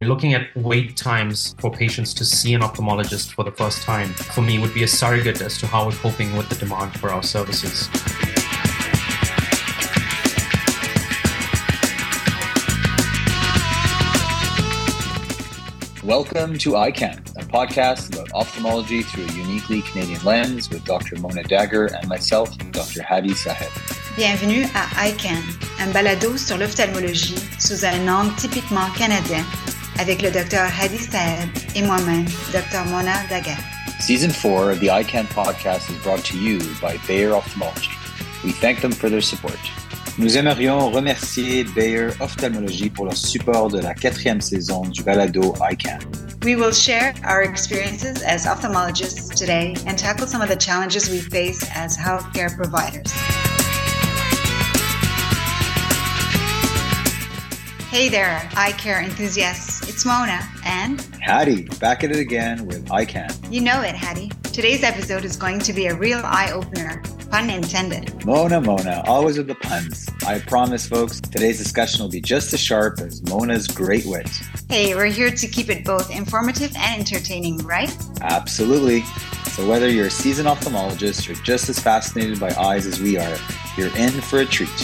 Looking at wait times for patients to see an ophthalmologist for the first time, for me, would be a surrogate as to how we're coping with the demand for our services. Welcome to iCan, a podcast about ophthalmology through a uniquely Canadian lens with Dr. Mona Dagher and myself, Dr. Hadi Sahed. Bienvenue à iCan, un balado sur l'ophtalmologie sous un angle typiquement canadien avec le Dr. Hadi Sahed et moi-même, Dr. Mona Dagher. Season 4 of the iCan podcast is brought to you by Bayer Ophthalmology. We thank them for their support. Nous aimerions remercier Bayer Ophthalmologie pour leur support de la 4e saison du balado iCan. We will share our experiences as ophthalmologists today and tackle some of the challenges we face as healthcare providers. Hey there, eye care enthusiasts. It's Mona and Hadi, back at it again with iCan. You know it, Hadi. Today's episode is going to be a real eye-opener. Pun intended. Mona, always with the puns. I promise, folks, today's discussion will be just as sharp as Mona's great wit. Hey, we're here to keep it both informative and entertaining, right? Absolutely. So whether you're a seasoned ophthalmologist or just as fascinated by eyes as we are, you're in for a treat.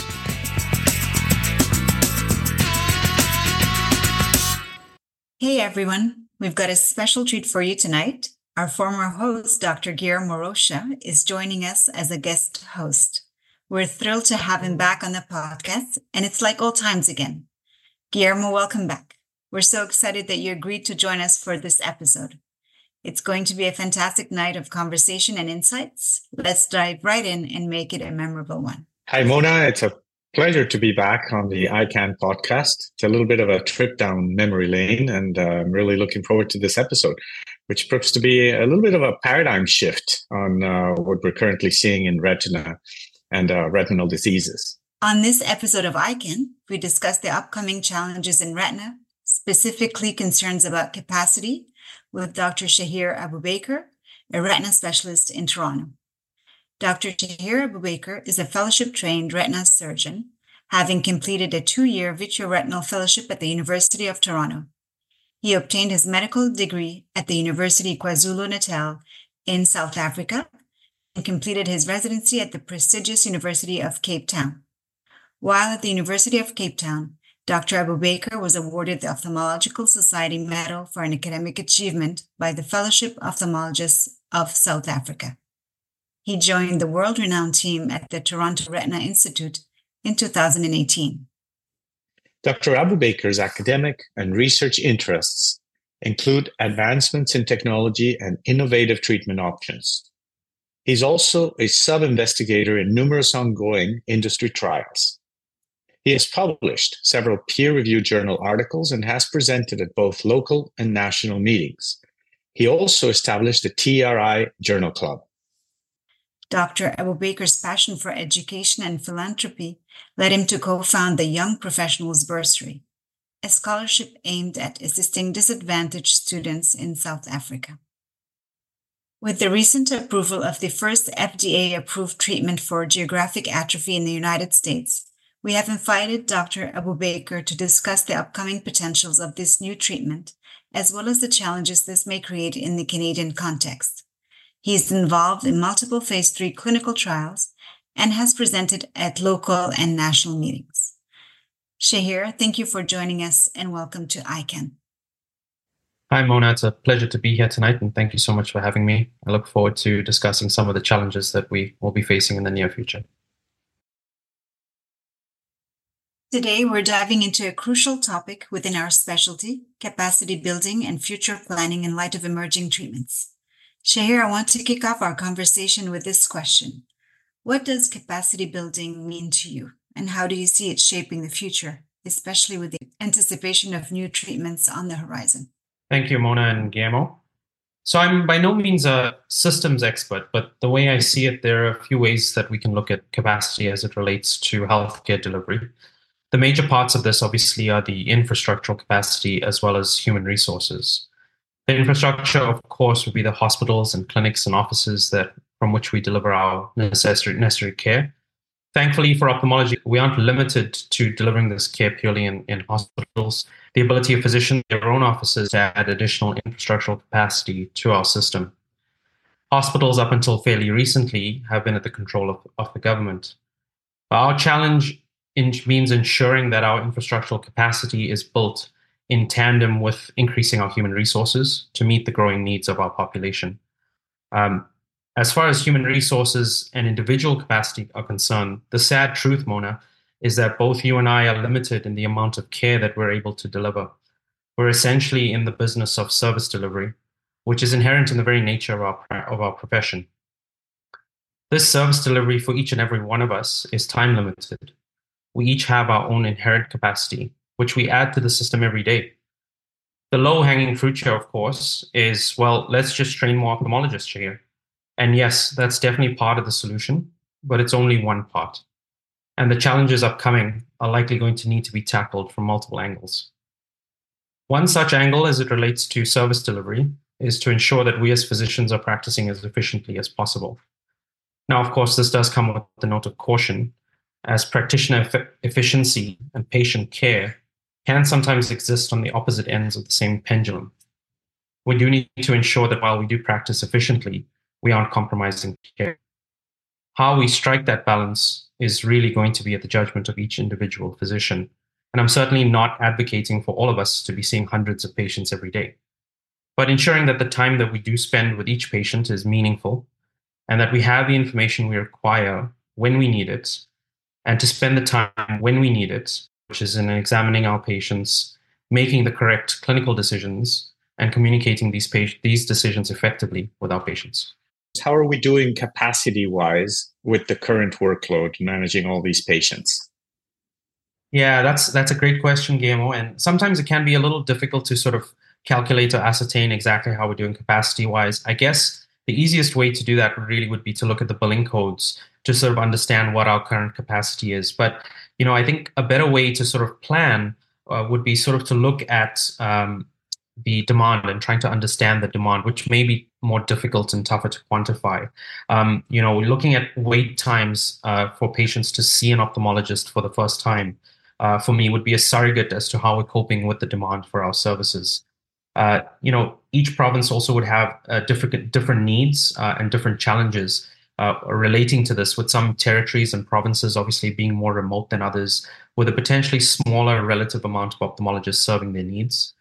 Hey everyone, we've got a special treat for you tonight. Our former host, Dr. Guillermo Rocha, is joining us as a guest host. We're thrilled to have him back on the podcast, and it's like old times again. Guillermo, welcome back. We're so excited that you agreed to join us for this episode. It's going to be a fantastic night of conversation and insights. Let's dive right in and make it a memorable one. Hi, Mona. It's a pleasure to be back on the iCan podcast. It's a little bit of a trip down memory lane, and I'm really looking forward to this episode, which proves to be a little bit of a paradigm shift on what we're currently seeing in retina and retinal diseases. On this episode of iCan, we discuss the upcoming challenges in retina, specifically concerns about capacity, with Dr. Shahir Aboubaker, a retina specialist in Toronto. Dr. Shahir Aboubaker is a fellowship-trained retina surgeon, having completed a 2-year vitreoretinal fellowship at the University of Toronto. He obtained his medical degree at the University KwaZulu-Natal in South Africa and completed his residency at the prestigious University of Cape Town. While at the University of Cape Town, Dr. Aboubaker was awarded the Ophthalmological Society Medal for an academic achievement by the Fellowship Ophthalmologists of South Africa. He joined the world-renowned team at the Toronto Retina Institute in 2018. Dr. Aboubaker's academic and research interests include advancements in technology and innovative treatment options. He's also a sub-investigator in numerous ongoing industry trials. He has published several peer-reviewed journal articles and has presented at both local and national meetings. He also established the TRI Journal Club. Dr. Aboubaker's passion for education and philanthropy led him to co-found the Young Professionals Bursary, a scholarship aimed at assisting disadvantaged students in South Africa. With the recent approval of the first FDA-approved treatment for geographic atrophy in the United States, we have invited Dr. Aboubaker to discuss the upcoming potentials of this new treatment, as well as the challenges this may create in the Canadian context. He is involved in multiple phase 3 clinical trials and has presented at local and national meetings. Shahir, thank you for joining us and welcome to iCan. Hi, Mona. It's a pleasure to be here tonight, and thank you so much for having me. I look forward to discussing some of the challenges that we will be facing in the near future. Today, we're diving into a crucial topic within our specialty, capacity building and future planning in light of emerging treatments. Shahir, I want to kick off our conversation with this question. What does capacity building mean to you, and how do you see it shaping the future, especially with the anticipation of new treatments on the horizon? Thank you, Mona and Guillermo. So I'm by no means a systems expert, but the way I see it, there are a few ways that we can look at capacity as it relates to healthcare delivery. The major parts of this obviously are the infrastructural capacity as well as human resources. The infrastructure, of course, would be the hospitals and clinics and offices from which we deliver our necessary care. Thankfully for ophthalmology, we aren't limited to delivering this care purely in hospitals. The the ability of physicians in their own offices to add additional infrastructural capacity to our system. Hospitals, up until fairly recently, have been at the control of the government. Our challenge means ensuring that our infrastructural capacity is built in tandem with increasing our human resources to meet the growing needs of our population. As far as human resources and individual capacity are concerned, the sad truth, Mona, is that both you and I are limited in the amount of care that we're able to deliver. We're essentially in the business of service delivery, which is inherent in the very nature of our profession. This service delivery for each and every one of us is time limited. We each have our own inherent capacity, which we add to the system every day. The low-hanging fruit here, of course, is, well, let's just train more ophthalmologists here. And yes, that's definitely part of the solution, but it's only one part. And the challenges upcoming are likely going to need to be tackled from multiple angles. One such angle, as it relates to service delivery, is to ensure that we as physicians are practicing as efficiently as possible. Now, of course, this does come with a note of caution, as practitioner efficiency and patient care can sometimes exist on the opposite ends of the same pendulum. We do need to ensure that while we do practice efficiently, we aren't compromising care. How we strike that balance is really going to be at the judgment of each individual physician. And I'm certainly not advocating for all of us to be seeing hundreds of patients every day, but ensuring that the time that we do spend with each patient is meaningful and that we have the information we require when we need it, and to spend the time when we need it, which is in examining our patients, making the correct clinical decisions, and communicating these decisions effectively with our patients. How are we doing capacity-wise with the current workload managing all these patients? Yeah, that's a great question, Guillermo. And sometimes it can be a little difficult to sort of calculate or ascertain exactly how we're doing capacity-wise. I guess the easiest way to do that really would be to look at the billing codes to sort of understand what our current capacity is. But, I think a better way to sort of plan would be sort of to look at the demand and trying to understand the demand, which may be more difficult and tougher to quantify. Looking at wait times for patients to see an ophthalmologist for the first time, for me, would be a surrogate as to how we're coping with the demand for our services. Each province also would have different needs and different challenges relating to this, with some territories and provinces obviously being more remote than others, with a potentially smaller relative amount of ophthalmologists serving their needs.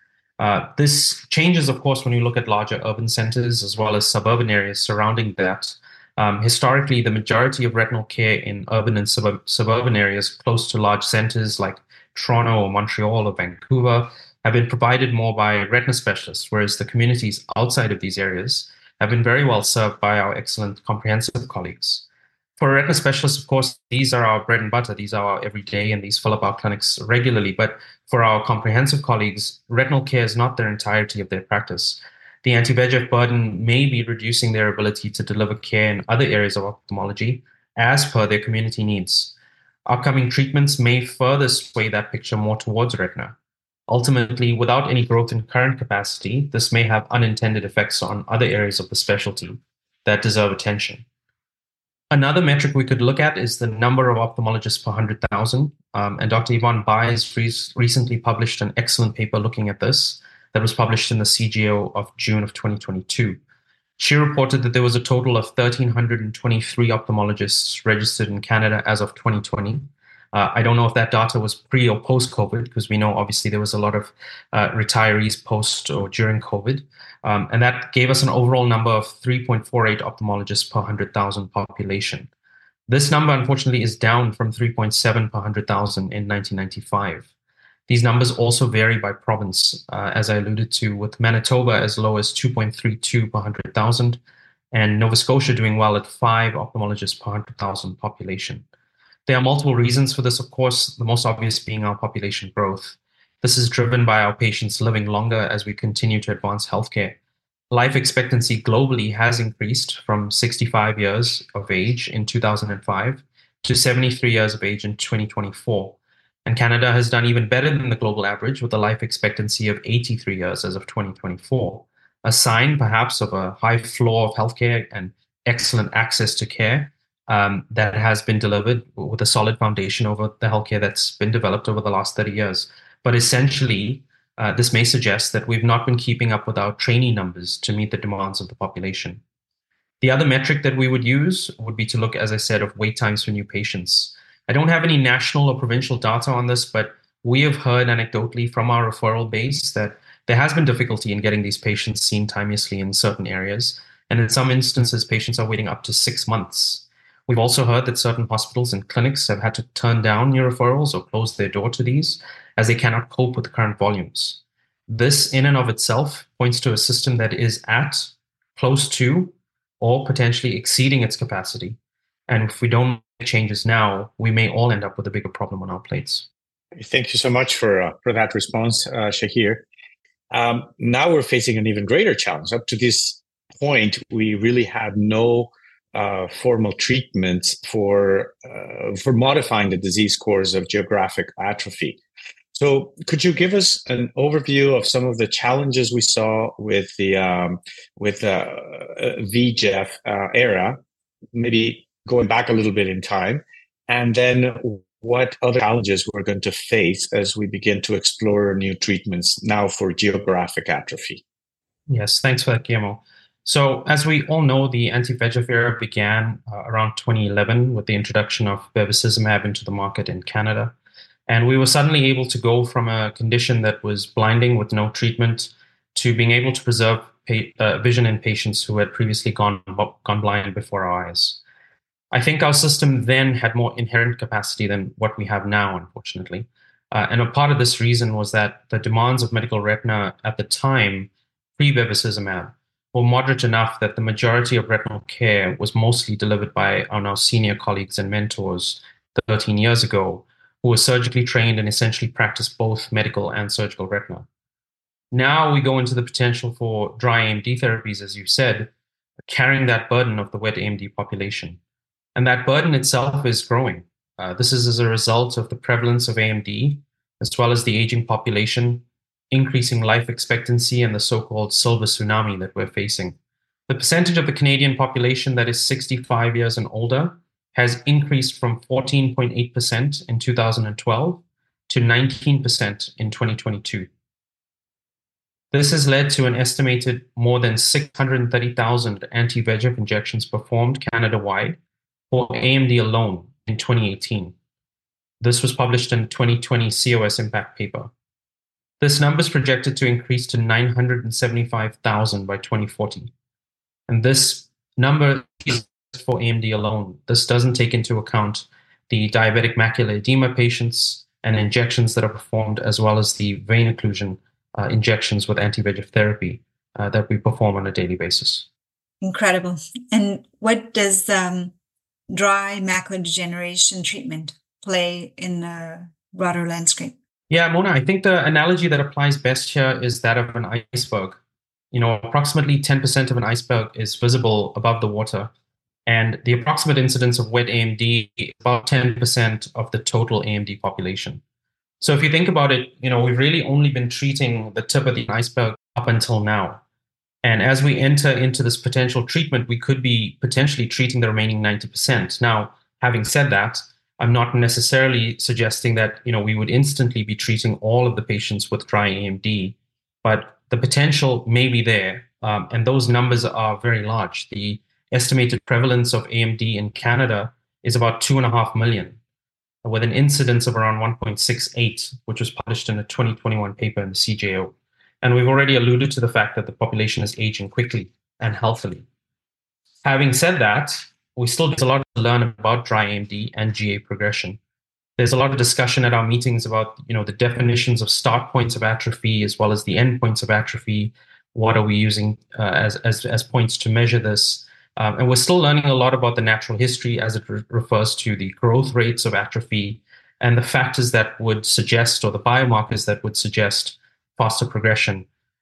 This changes, of course, when you look at larger urban centers as well as suburban areas surrounding that. Historically, the majority of retinal care in urban and suburban areas close to large centers like Toronto or Montreal or Vancouver have been provided more by retina specialists, whereas the communities outside of these areas have been very well served by our excellent comprehensive colleagues. For retina specialists, of course, these are our bread and butter. These are our everyday, and these fill up our clinics regularly. But for our comprehensive colleagues, retinal care is not their entirety of their practice. The anti-VEGF burden may be reducing their ability to deliver care in other areas of ophthalmology as per their community needs. Upcoming treatments may further sway that picture more towards retina. Ultimately, without any growth in current capacity, this may have unintended effects on other areas of the specialty that deserve attention. Another metric we could look at is the number of ophthalmologists per 100,000. And Dr. Yvonne Baez recently published an excellent paper looking at this that was published in the CGO of June of 2022. She reported that there was a total of 1,323 ophthalmologists registered in Canada as of 2020. I don't know if that data was pre or post-COVID, because we know obviously there was a lot of retirees post or during COVID. And that gave us an overall number of 3.48 ophthalmologists per 100,000 population. This number, unfortunately, is down from 3.7 per 100,000 in 1995. These numbers also vary by province, as I alluded to, with Manitoba as low as 2.32 per 100,000, and Nova Scotia doing well at 5 ophthalmologists per 100,000 population. There are multiple reasons for this, of course, the most obvious being our population growth. This is driven by our patients living longer as we continue to advance healthcare. Life expectancy globally has increased from 65 years of age in 2005 to 73 years of age in 2024. And Canada has done even better than the global average with a life expectancy of 83 years as of 2024, a sign perhaps of a high floor of healthcare and excellent access to care that has been delivered with a solid foundation over the healthcare that's been developed over the last 30 years. But essentially, This may suggest that we've not been keeping up with our trainee numbers to meet the demands of the population. The other metric that we would use would be to look, as I said, of wait times for new patients. I don't have any national or provincial data on this, but we have heard anecdotally from our referral base that there has been difficulty in getting these patients seen timeously in certain areas. And in some instances, patients are waiting up to 6 months. We've also heard that certain hospitals and clinics have had to turn down new referrals or close their door to these as they cannot cope with the current volumes. This in and of itself points to a system that is at, close to, or potentially exceeding its capacity. And if we don't make changes now, we may all end up with a bigger problem on our plates. Thank you so much for that response, Shahir. Now we're facing an even greater challenge. Up to this point, we really had no formal treatments for modifying the disease course of geographic atrophy. So could you give us an overview of some of the challenges we saw with the VEGF era, maybe going back a little bit in time, and then what other challenges we're going to face as we begin to explore new treatments now for geographic atrophy? Yes, thanks for that, Guillermo. So as we all know, the anti-VEGF era began around 2011 with the introduction of bevacizumab into the market in Canada. And we were suddenly able to go from a condition that was blinding with no treatment to being able to preserve vision in patients who had previously gone blind before our eyes. I think our system then had more inherent capacity than what we have now, unfortunately. And a part of this reason was that the demands of medical retina at the time, pre-bevacizumab, were moderate enough that the majority of retinal care was mostly delivered by our now senior colleagues and mentors 13 years ago, who were surgically trained and essentially practiced both medical and surgical retina. Now we go into the potential for dry AMD therapies, as you said, carrying that burden of the wet AMD population. And that burden itself is growing. This is as a result of the prevalence of AMD, as well as the aging population, increasing life expectancy, and the so-called silver tsunami that we're facing. The percentage of the Canadian population that is 65 years and older has increased from 14.8% in 2012 to 19% in 2022. This has led to an estimated more than 630,000 anti-VEGF injections performed Canada-wide for AMD alone in 2018. This was published in a 2020 COS Impact paper. This number is projected to increase to 975,000 by 2040. And this number is for AMD alone. This doesn't take into account the diabetic macular edema patients and injections that are performed, as well as the vein occlusion injections with anti-VEGF therapy that we perform on a daily basis. Incredible. And what does dry macular degeneration treatment play in the broader landscape? Yeah, Mona, I think the analogy that applies best here is that of an iceberg. Approximately 10% of an iceberg is visible above the water. And the approximate incidence of wet AMD is about 10% of the total AMD population. So if you think about it, we've really only been treating the tip of the iceberg up until now. And as we enter into this potential treatment, we could be potentially treating the remaining 90%. Now, having said that, I'm not necessarily suggesting that, we would instantly be treating all of the patients with dry AMD, but the potential may be there. And those numbers are very large. The estimated prevalence of AMD in Canada is about 2.5 million, with an incidence of around 1.68, which was published in a 2021 paper in the CJO. And we've already alluded to the fact that the population is aging quickly and healthily. Having said that, there's a lot to learn about dry AMD and GA progression. There's a lot of discussion at our meetings about, the definitions of start points of atrophy as well as the end points of atrophy. What are we using as points to measure this? And we're still learning a lot about the natural history as it refers to the growth rates of atrophy and the factors that would suggest, or the biomarkers that would suggest, faster progression.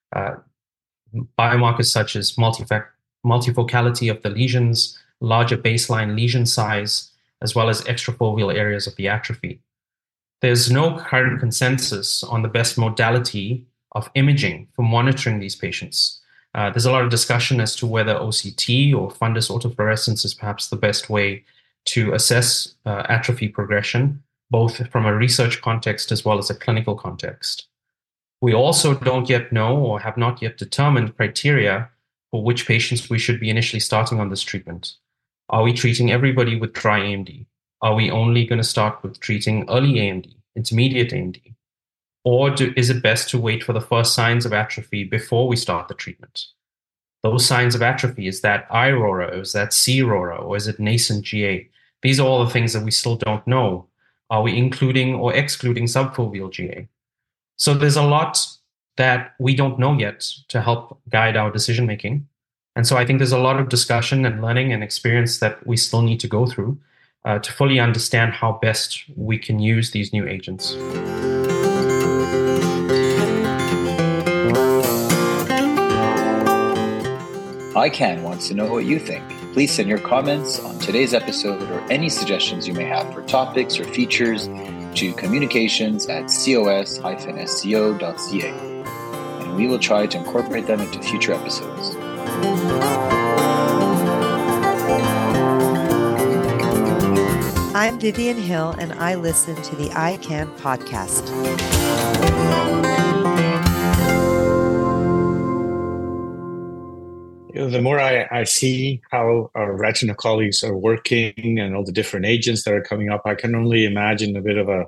Biomarkers such as multifocality of the lesions, larger baseline lesion size, as well as extrafoveal areas of the atrophy. There's no current consensus on the best modality of imaging for monitoring these patients. There's a lot of discussion as to whether OCT or fundus autofluorescence is perhaps the best way to assess atrophy progression, both from a research context as well as a clinical context. We also don't yet know or have not yet determined criteria for which patients we should be initially starting on this treatment. Are we treating everybody with dry AMD? Are we only going to start with treating early AMD, intermediate AMD? Or is it best to wait for the first signs of atrophy before we start the treatment? Those signs of atrophy, is that iRORA, or is that CRORA, or is it nascent GA? These are all the things that we still don't know. Are we including or excluding subfoveal GA? So there's a lot that we don't know yet to help guide our decision making. And so I think there's a lot of discussion and learning and experience that we still need to go through to fully understand how best we can use these new agents. ICANN wants to know what you think. Please send your comments on today's episode or any suggestions you may have for topics or features to communications@cos-sco.ca, and we will try to incorporate them into future episodes. I'm Vivian Hill, and I listen to the ICANN podcast. The more I see how our retina colleagues are working and all the different agents that are coming up, I can only imagine a bit of a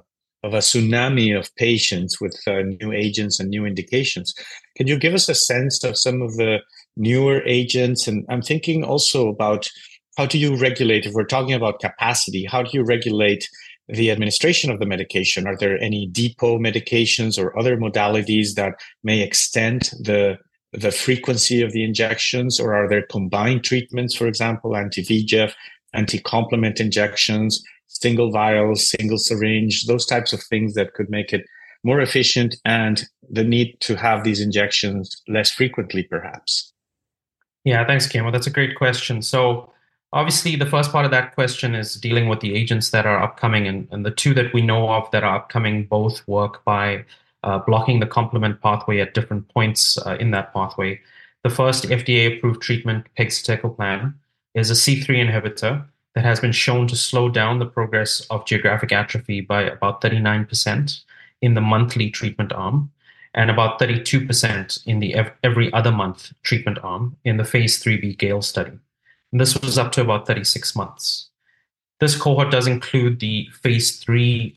tsunami of patients with new agents and new indications. Can you give us a sense of some of the newer agents? And I'm thinking also about how do you regulate, if we're talking about capacity, how do you regulate the administration of the medication? Are there any depot medications or other modalities that may extend the frequency of the injections, or are there combined treatments, for example, anti-VEGF, anti-complement injections, single vials, single syringe, those types of things that could make it more efficient and the need to have these injections less frequently, perhaps? Yeah, thanks, Guillermo. That's a great question. So obviously, the first part of that question is dealing with the agents that are upcoming, and the two that we know of that are upcoming both work by blocking the complement pathway at different points in that pathway. The first FDA-approved treatment, pegcetacoplan, is a C3 inhibitor that has been shown to slow down the progress of geographic atrophy by about 39% in the monthly treatment arm, and about 32% in the every other month treatment arm in the phase 3b GALE study. And this was up to about 36 months. This cohort does include the phase 3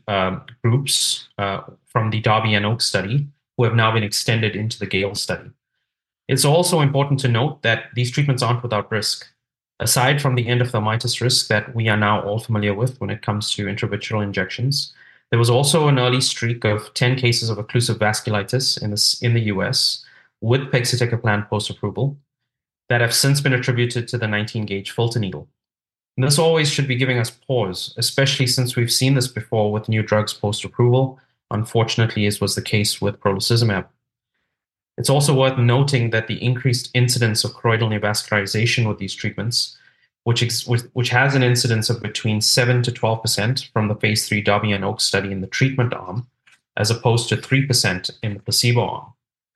groups from the Derby and Oak study, who have now been extended into the GALE study. It's also important to note that these treatments aren't without risk. Aside from the endophthalmitis risk that we are now all familiar with when it comes to intravitreal injections, there was also an early streak of 10 cases of occlusive vasculitis in the US with pegcetacoplan post-approval that have since been attributed to the 19-gauge filter needle. And this always should be giving us pause, especially since we've seen this before with new drugs post-approval, unfortunately, as was the case with brolucizumab. It's also worth noting that the increased incidence of choroidal neovascularization with these treatments, which has an incidence of between 7 to 12% from the phase 3 Derby and Oak study in the treatment arm, as opposed to 3% in the placebo arm.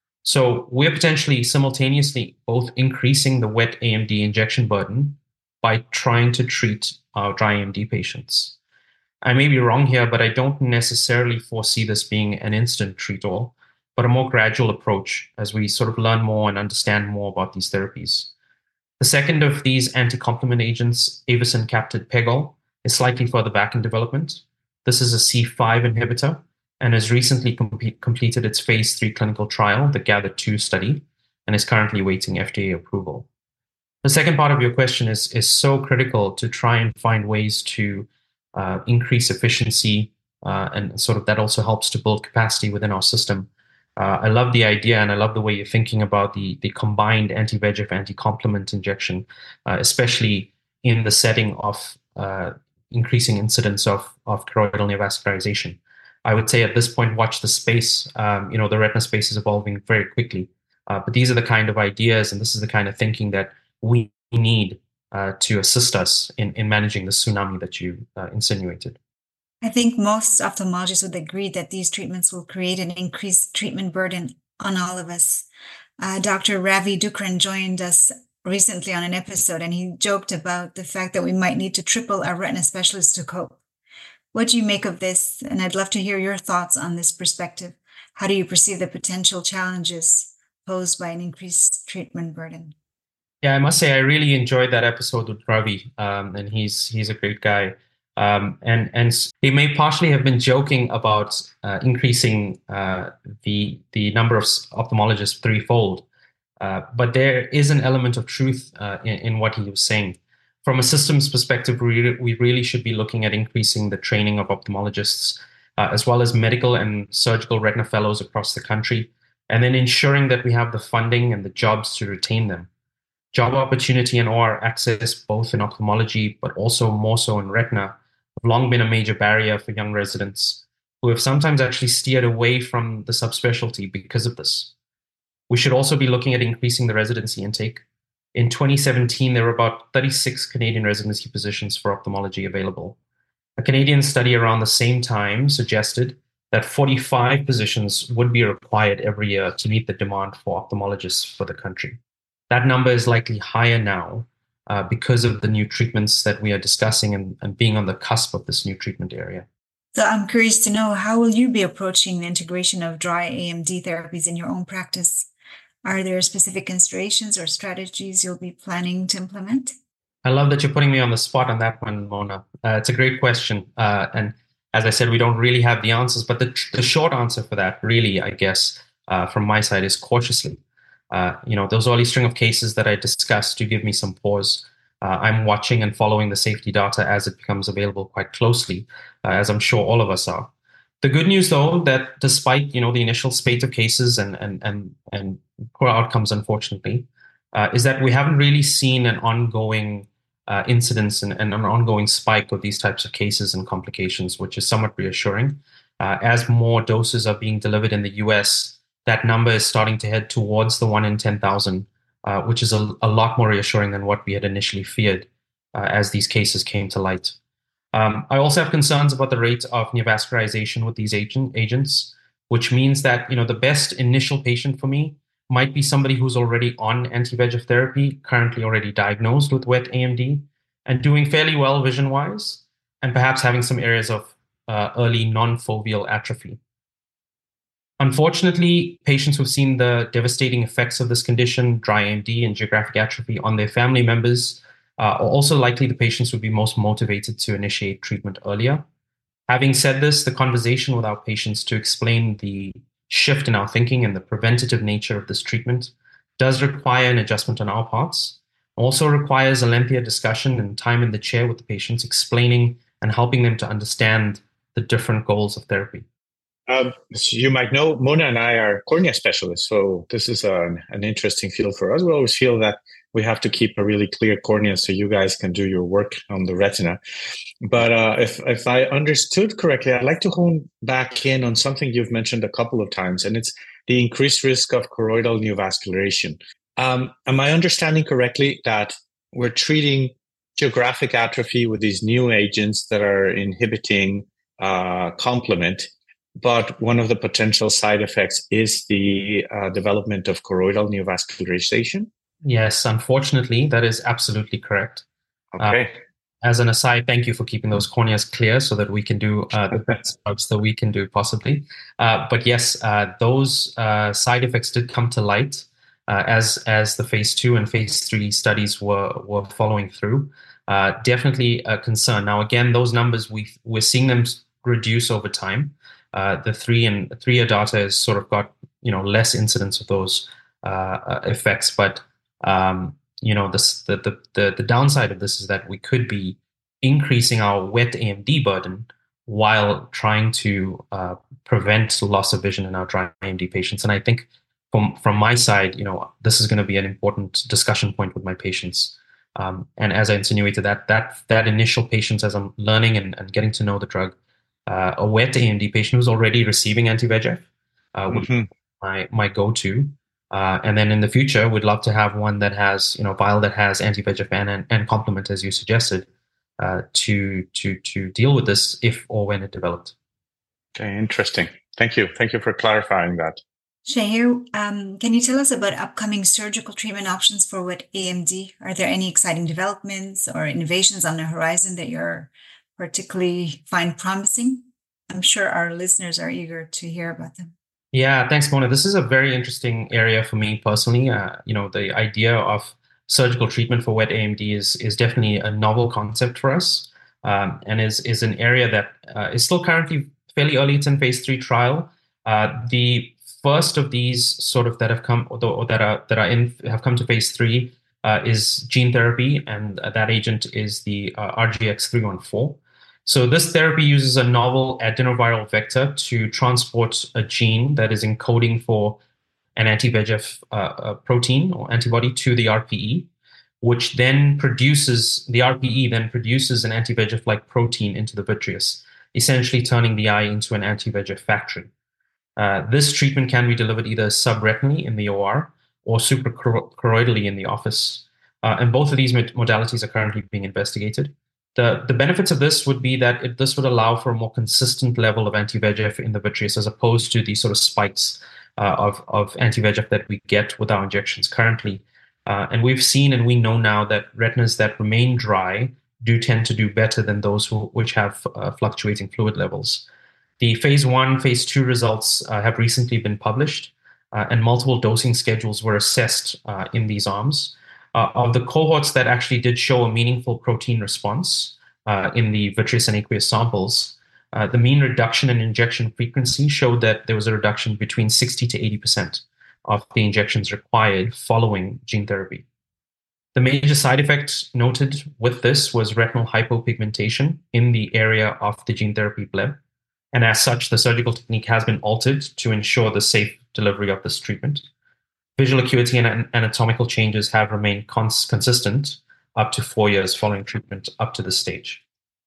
So we're potentially simultaneously both increasing the wet AMD injection burden by trying to treat our dry AMD patients. I may be wrong here, but I don't necessarily foresee this being an instant treat-all, but a more gradual approach as we sort of learn more and understand more about these therapies. The second of these anti-complement agents, avacincaptad pegol, is slightly further back in development. This is a C5 inhibitor and has recently completed its phase 3 clinical trial, the GATHER2 study, and is currently awaiting FDA approval. The second part of your question is so critical to try and find ways to increase efficiency, and sort of that also helps to build capacity within our system. I love the idea, and I love the way you're thinking about the combined anti-VEGF, anti-complement injection, especially in the setting of increasing incidence of choroidal neovascularization. I would say at this point, watch the space. The retina space is evolving very quickly. But these are the kind of ideas, and this is the kind of thinking that we need to assist us in managing the tsunami that you insinuated. I think most ophthalmologists would agree that these treatments will create an increased treatment burden on all of us. Dr. Ravi Dukran joined us recently on an episode, and he joked about the fact that we might need to triple our retina specialists to cope. What do you make of this? And I'd love to hear your thoughts on this perspective. How do you perceive the potential challenges posed by an increased treatment burden? Yeah, I must say I really enjoyed that episode with Ravi, and he's a great guy. And he may partially have been joking about increasing the number of ophthalmologists threefold, but there is an element of truth in what he was saying. From a systems perspective, we really should be looking at increasing the training of ophthalmologists, as well as medical and surgical retina fellows across the country, and then ensuring that we have the funding and the jobs to retain them. Job opportunity and OR access, both in ophthalmology, but also more so in retina, have long been a major barrier for young residents who have sometimes actually steered away from the subspecialty because of this. We should also be looking at increasing the residency intake. In 2017, there were about 36 Canadian residency positions for ophthalmology available. A Canadian study around the same time suggested that 45 positions would be required every year to meet the demand for ophthalmologists for the country. That number is likely higher now because of the new treatments that we are discussing and being on the cusp of this new treatment area. So I'm curious to know, how will you be approaching the integration of dry AMD therapies in your own practice? Are there specific considerations or strategies you'll be planning to implement? I love that you're putting me on the spot on that one, Mona. It's a great question. And as I said, we don't really have the answers, but the short answer for that, really, I guess, from my side is cautiously. Those early string of cases that I discussed do give me some pause. I'm watching and following the safety data as it becomes available quite closely, as I'm sure all of us are. The good news, though, that despite the initial spate of cases and poor outcomes, unfortunately, is that we haven't really seen an ongoing incidence and an ongoing spike of these types of cases and complications, which is somewhat reassuring. As more doses are being delivered in the US, that number is starting to head towards the 1 in 10,000, which is a lot more reassuring than what we had initially feared as these cases came to light. I also have concerns about the rate of neovascularization with these agents, which means that the best initial patient for me might be somebody who's already on anti-VEGF therapy, currently already diagnosed with wet AMD, and doing fairly well vision-wise, and perhaps having some areas of early non-foveal atrophy. Unfortunately, patients who've seen the devastating effects of this condition, dry AMD and geographic atrophy, on their family members are also likely the patients who would be most motivated to initiate treatment earlier. Having said this, the conversation with our patients to explain the shift in our thinking and the preventative nature of this treatment does require an adjustment on our parts. Also requires a lengthier discussion and time in the chair with the patients, explaining and helping them to understand the different goals of therapy. You might know, Mona and I are cornea specialists, so this is an interesting field for us. We always feel that we have to keep a really clear cornea so you guys can do your work on the retina. But if I understood correctly, I'd like to hone back in on something you've mentioned a couple of times, and it's the increased risk of choroidal neovascularization. Am I understanding correctly that we're treating geographic atrophy with these new agents that are inhibiting complement, but one of the potential side effects is the development of choroidal neovascularization? Yes, unfortunately, that is absolutely correct. Okay. As an aside, thank you for keeping those corneas clear so that we can do the best jobs that we can do possibly. But yes, those side effects did come to light as the phase 2 and phase 3 studies were following through. Definitely a concern. Now, again, those numbers, we're seeing them reduce over time. The 3-year data has sort of got less incidence of those effects, but the downside of this is that we could be increasing our wet AMD burden while trying to prevent loss of vision in our dry AMD patients. And I think from my side, this is going to be an important discussion point with my patients. And as I insinuated, that initial patients, as I'm learning and getting to know the drug, a wet AMD patient who's already receiving anti-VEGF would be my go-to. And then in the future, we'd love to have one that has, vial that has anti-VEGF and complement, as you suggested, to deal with this if or when it developed. Okay, interesting. Thank you. Thank you for clarifying that. Shahir, can you tell us about upcoming surgical treatment options for wet AMD? Are there any exciting developments or innovations on the horizon that you're particularly find promising? I'm sure our listeners are eager to hear about them. Yeah, thanks, Mona. This is a very interesting area for me personally. The idea of surgical treatment for wet AMD is definitely a novel concept for us, and is an area that is still currently fairly early. It's in phase 3 trial. The first of these sort of that have come or that are in have come to phase 3 is gene therapy, and that agent is the RGX-314. So this therapy uses a novel adenoviral vector to transport a gene that is encoding for an anti-VEGF protein or antibody to the RPE, which then produces the RPE then produces an anti-VEGF-like protein into the vitreous, essentially turning the eye into an anti-VEGF factory. This treatment can be delivered either subretinally in the OR or suprachoroidally in the office. And both of these modalities are currently being investigated. The benefits of this would be that this would allow for a more consistent level of anti-VEGF in the vitreous as opposed to these sort of spikes of anti-VEGF that we get with our injections currently. And we've seen and we know now that retinas that remain dry do tend to do better than those which have fluctuating fluid levels. The phase 1, phase 2 results have recently been published, and multiple dosing schedules were assessed in these arms. Of the cohorts that actually did show a meaningful protein response in the vitreous and aqueous samples, the mean reduction in injection frequency showed that there was a reduction between 60 to 80% of the injections required following gene therapy. The major side effect noted with this was retinal hypopigmentation in the area of the gene therapy bleb. And as such, the surgical technique has been altered to ensure the safe delivery of this treatment. Visual acuity and anatomical changes have remained consistent up to 4 years following treatment up to this stage.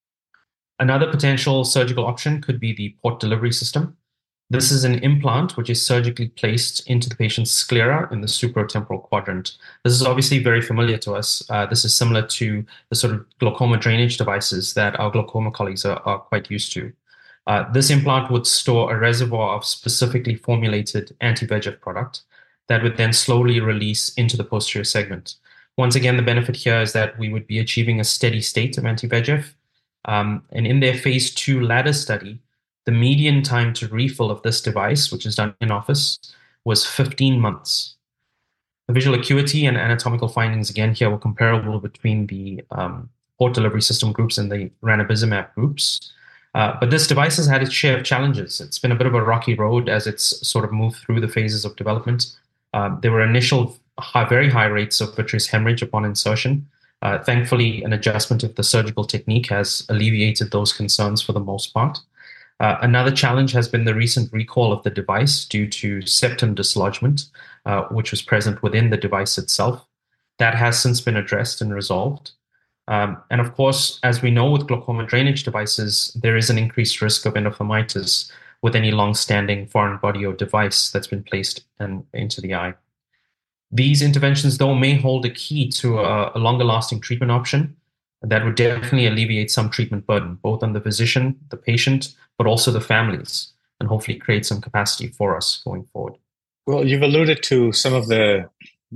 Another potential surgical option could be the port delivery system. This is an implant which is surgically placed into the patient's sclera in the supratemporal quadrant. This is obviously very familiar to us. This is similar to the sort of glaucoma drainage devices that our glaucoma colleagues are quite used to. This implant would store a reservoir of specifically formulated anti-VEGF product that would then slowly release into the posterior segment. Once again, the benefit here is that we would be achieving a steady state of anti-VEGF. And in their phase 2 ladder study, the median time to refill of this device, which is done in office, was 15 months. The visual acuity and anatomical findings, again, here were comparable between the port delivery system groups and the ranibizumab groups. But this device has had its share of challenges. It's been a bit of a rocky road as it's sort of moved through the phases of development. There were initial very high rates of vitreous hemorrhage upon insertion. Thankfully, an adjustment of the surgical technique has alleviated those concerns for the most part. Another challenge has been the recent recall of the device due to septum dislodgement, which was present within the device itself. That has since been addressed and resolved. And of course, as we know with glaucoma drainage devices, there is an increased risk of endophthalmitis with any long-standing foreign body or device that's been placed into the eye. These interventions, though, may hold a key to a longer-lasting treatment option that would definitely alleviate some treatment burden, both on the physician, the patient, but also the families, and hopefully create some capacity for us going forward. Well, you've alluded to some of the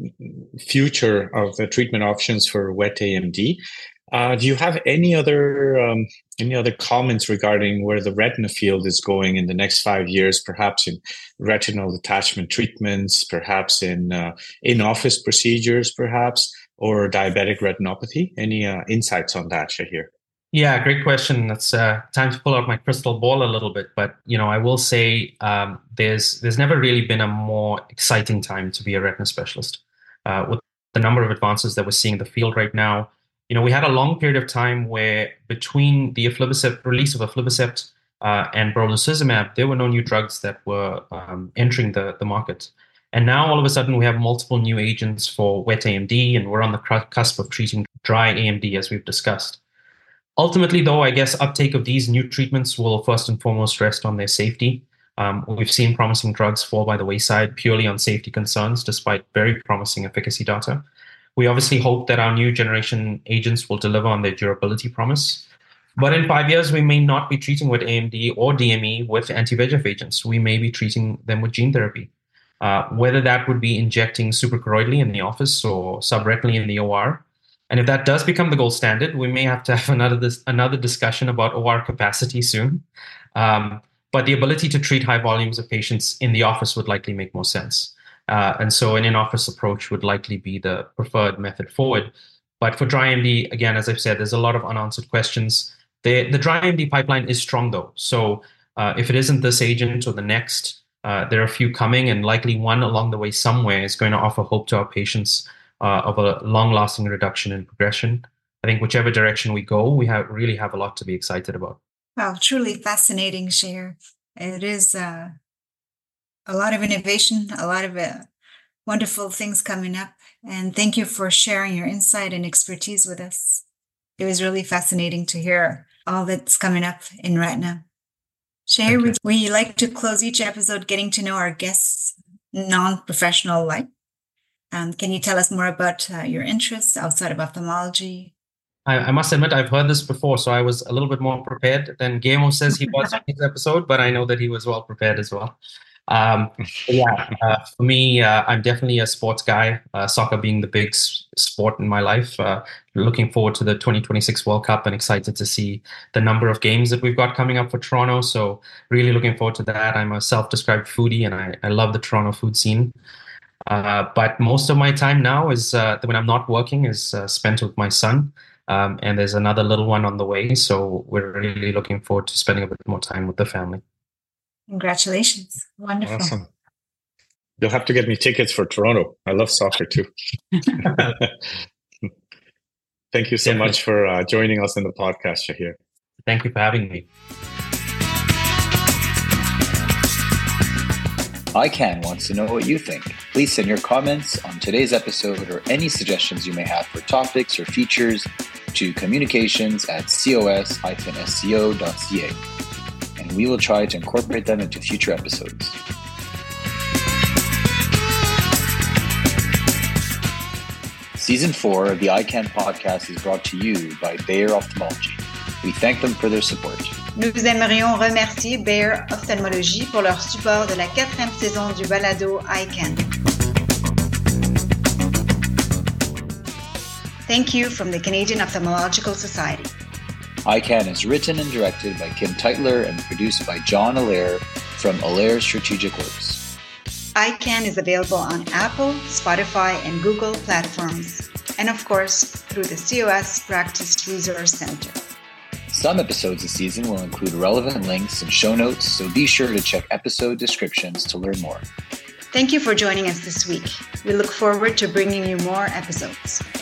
future of the treatment options for wet AMD. Do you have any other comments regarding where the retina field is going in the next 5 years, perhaps in retinal detachment treatments, perhaps in in-office procedures, perhaps, or diabetic retinopathy? Any insights on that, Shahir? Yeah, great question. It's time to pull out my crystal ball a little bit, but I will say there's never really been a more exciting time to be a retina specialist. With the number of advances that we're seeing in the field right now, we had a long period of time where between the release of aflibercept and brolucizumab, there were no new drugs that were entering the market. And now all of a sudden we have multiple new agents for wet AMD, and we're on the cusp of treating dry AMD, as we've discussed. Ultimately, though, I guess uptake of these new treatments will first and foremost rest on their safety. We've seen promising drugs fall by the wayside purely on safety concerns, despite very promising efficacy data. We obviously hope that our new generation agents will deliver on their durability promise. But in 5 years, we may not be treating wet AMD or DME with anti-VEGF agents. We may be treating them with gene therapy. Whether that would be injecting suprachoroidally in the office or subretinally in the OR. And if that does become the gold standard, we may have to have another discussion about OR capacity soon. but the ability to treat high volumes of patients in the office would likely make more sense. And so an in-office approach would likely be the preferred method forward. But for dry AMD, again, as I've said, there's a lot of unanswered questions. The dry AMD pipeline is strong, though. So if it isn't this agent or the next, there are a few coming, and likely one along the way somewhere is going to offer hope to our patients of a long-lasting reduction in progression. I think whichever direction we go, we really have a lot to be excited about. Wow, truly fascinating, Shahir. It is a lot of innovation, a lot of wonderful things coming up. And thank you for sharing your insight and expertise with us. It was really fascinating to hear all that's coming up in retina. Shahir, we like to close each episode getting to know our guests' non-professional life. Can you tell us more about your interests outside of ophthalmology? I must admit, I've heard this before, so I was a little bit more prepared than Guillermo says he was on his episode, but I know that he was well prepared as well. For me, I'm definitely a sports guy, soccer being the big sport in my life. Looking forward to the 2026 World Cup and excited to see the number of games that we've got coming up for Toronto. So really looking forward to that. I'm a self-described foodie and I love the Toronto food scene. But most of my time now is when I'm not working is spent with my son. And there's another little one on the way. So we're really looking forward to spending a bit more time with the family. Congratulations. Wonderful. Awesome. You'll have to get me tickets for Toronto. I love soccer too. Thank you so much for joining us in the podcast, Shahir. Thank you for having me. ICANN wants to know what you think. Please send your comments on today's episode or any suggestions you may have for topics or features to communications@cos-sco.ca, and we will try to incorporate them into future episodes. Season 4 of the ICANN podcast is brought to you by Bayer Ophthalmology. We thank them for their support. Nous aimerions remercier Bayer Ophthalmologie pour leur support de la 4e saison du balado ICANN. Thank you from the Canadian Ophthalmological Society. ICANN is written and directed by Kim Teitler and produced by John Allaire from Allaire Strategic Works. ICANN is available on Apple, Spotify, and Google platforms, and of course, through the COS Practice Resource Center. Some episodes this season will include relevant links and show notes, so be sure to check episode descriptions to learn more. Thank you for joining us this week. We look forward to bringing you more episodes.